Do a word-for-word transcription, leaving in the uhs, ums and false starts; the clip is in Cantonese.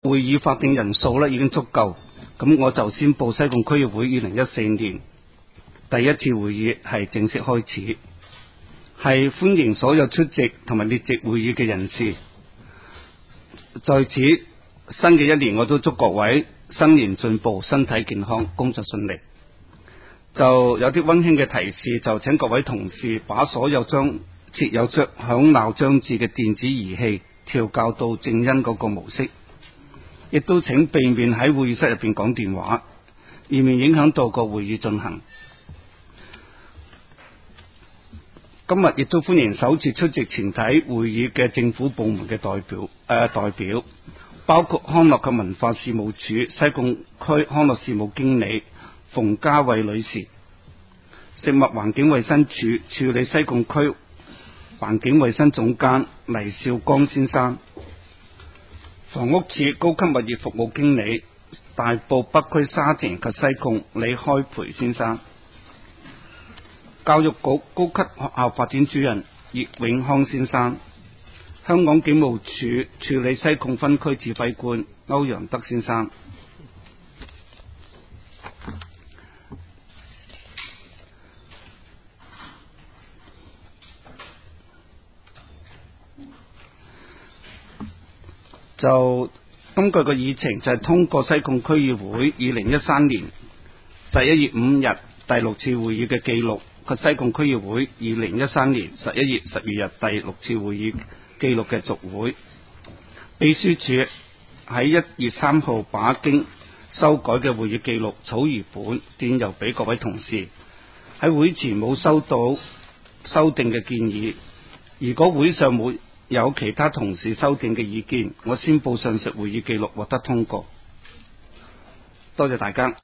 會議法定人數咧已經足夠，咁我就宣布西貢區議會二零一四年第一次會議係正式開始，係歡迎所有出席同埋列席會議嘅人士。在此新嘅一年，我都祝各位新年進步，身體健康，工作順利。就有啲溫馨嘅提示，就請各位同事把所有將設有響鬧裝置嘅電子儀器調校到靜音嗰個模式，亦都請避免喺會議室入邊講電話，以免影響到個會議進行。今日亦都歡迎首次出席全體會議嘅政府部門嘅代表誒、呃、代表，包括康樂及文化事務署西貢區康樂事務經理馮嘉慧女士，食物環境衛生署處理西貢區環境衛生總監黎少剛先生，房屋署高級物業服務經理大埔北區沙田及西貢李開培先生，教育局高級學校發展主任葉永康先生，香港警務處處理西貢分區指揮官歐陽德先生。就今個嘅議程就係通過西貢區議會二零一三年十一月五日第六次會議嘅記錄及西貢區議會二零一三年十一月十二日第六次會議記錄嘅續會。秘書處喺一月三號把經修改嘅會議記錄草擬本電郵俾各位同事。喺會前冇收到修訂嘅建議，如果會上冇有其他同事修訂嘅意見，我宣布上述會議記錄獲得通過。多謝大家。